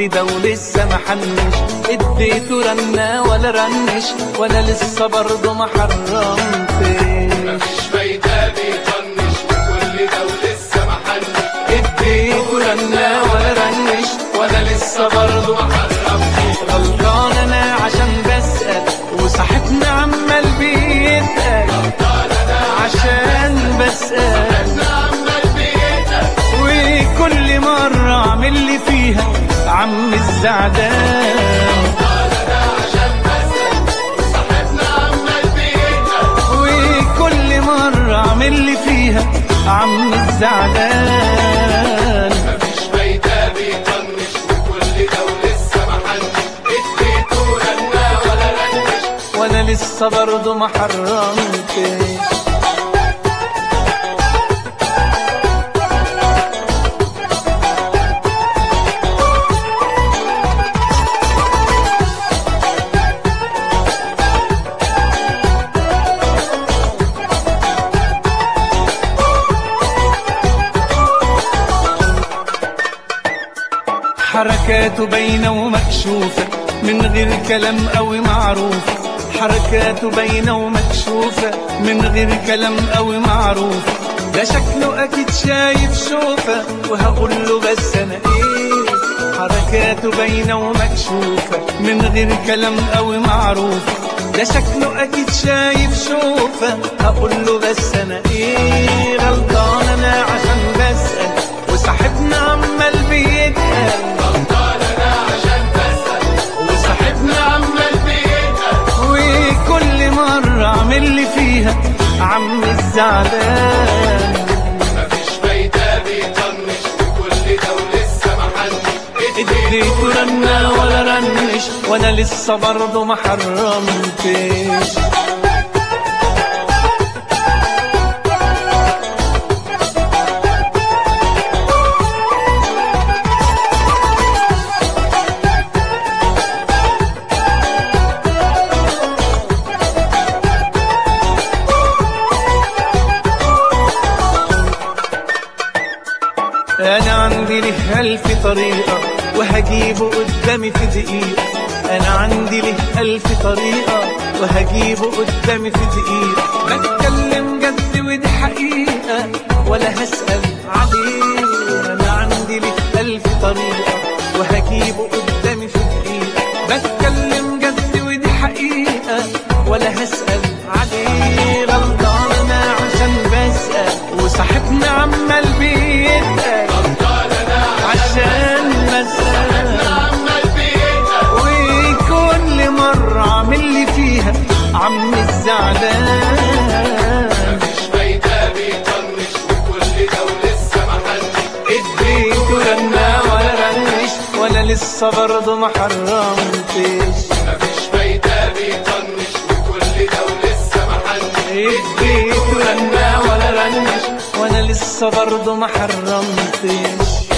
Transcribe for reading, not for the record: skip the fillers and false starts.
كل ده ولسه ما حنش، اديته رنة ولا رنش وانا لسه برضه ما حرمتش. مفيش فايدة بيطنش وكل ده ولسه ما حنش، اديته رنة ولا رنش وانا لسه برضه ما حرمتش. غلطان انا عشان بسأل وصاحبنا عمال بيتقل، غلطان انا عشان بسأل عمال بيتقل، وكل مرة اعمل لي فيها عم الزعدان. غلطان انا عشان بسأل وصاحبنا عمال بيتقل، وكل مرة اعمل لي فيها عم الزعلان. مفيش فايدة بيطنش وكل ده ولسه ما حنش، اديته رنة ولا رنش وانا لسه برضه ما حرمتش. حركاته باينة ومكشوفة من غير كلام قوي معروف، حركاته باينة ومكشوفة من غير كلام قوي معروف. ده شكله اكيد شايف شوفة وهقول له بس انا ايه. حركاته باينة ومكشوفة من غير كلام قوي معروف، ده شكله اكيد شايف شوفة هقول له بس انا ايه. غلطان انا عشان بسأل وصاحبنا عمال بيتقل، غلطان انا عشان بسأل وصاحبنا عمال بيتقل، وكل مرة اعمل لي فيها عم الزعلان. مفيش فايدة بيطنش وكل ده ولسه ما حنش، اديته رنة ولا رنش وانا لسه برضه ما حرمتش. أنا عندي له 1000 طريقة وهجيبه قدامي في دقيقة، أنا عندي له 1000 طريقة وهجيبه قدامي في دقيقة. بتكلم جد ودي حقيقة ولا هسأل عليه. أنا عندي له 1000 طريقة وهجيبه قدامي في دقيقة. بتكلم جد ودي حقيقة ولا هسأل عليه. غلطان أنا عشان بسأل وصاحبنا عمال بيتقل، عشان بسأل عمال بيتقل، وكل مرة اعمل لي فيها عم الزعلان. مفيش فايدة بيطنش وكل ده ولسه ما حنش، اديته رنة ولا رنش وانا لسه برضه ما حرمتش. مفيش فايدة بيطنش وكل ده ولسه ما حنش، اديته رنة ولا رنش وانا لسه برضه ما حرمتش.